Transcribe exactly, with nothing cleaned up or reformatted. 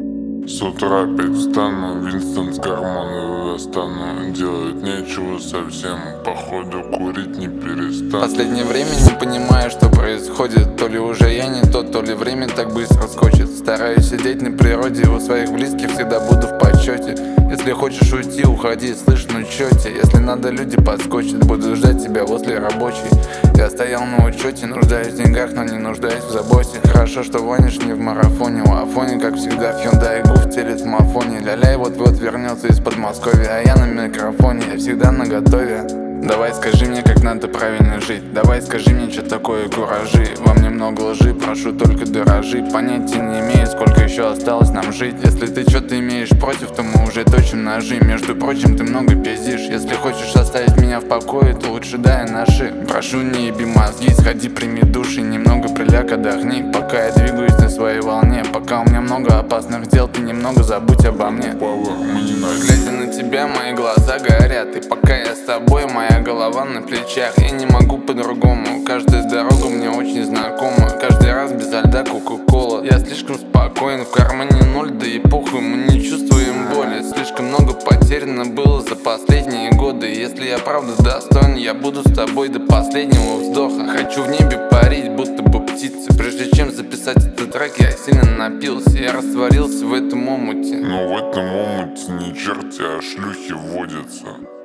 С утра опять встану, Винстон с кармана достану. Делать нечего совсем, походу курить не перестану. В последнее время не понимаю, что происходит. То ли уже я не тот, то ли время так быстро скочит. Стараюсь сидеть на природе, у своих близких всегда буду в почете. Если хочешь уйти, уходи, слышь, ну чё тебе? Если надо, люди подскочат, буду ждать тебя возле рабочей. Я стоял на учете, нуждаюсь в деньгах, но не нуждаюсь в заботе. Хорошо, что гонишь не в марафоне, у Афони, как всегда, в Hyundai Гуф телит в мафоне. Ля-ля вот-вот вернется из Подмосковья, а я на микрофоне, я всегда наготове. Давай скажи мне, как надо правильно жить. Давай скажи мне, что такое куражи. Во мне много лжи, прошу только дорожи. Понятия не имею, сколько еще осталось нам жить. Если ты что-то имеешь против, то мы уже точим ножи. Между прочим, ты много пиздишь. Если хочешь оставить меня в покое, то лучше дай наши. Прошу, не еби мозги, сходи, прими душ и немного приляг, отдохни. Пока я двигаюсь на своей волне, пока у меня много опасных дел, ты немного забудь обо мне. Глядя на тебя, мои глаза горят. И пока я с тобой, моя голова на плечах. Я не могу по-другому, каждая дорога мне очень знакома. Каждый раз без льда кока-кола. Я слишком спокоен, в кармане ноль, да и похуй, мы не чувствуем боли. Слишком много потеряно было за последние годы. Если я правда достоин, я буду с тобой до последнего вздоха. Хочу в небе парить, будто бы птица. Прежде чем записать этот трек, я сильно напился. Я растворился в этом омуте. Но в этом омуте не черти, а шлюхи водятся.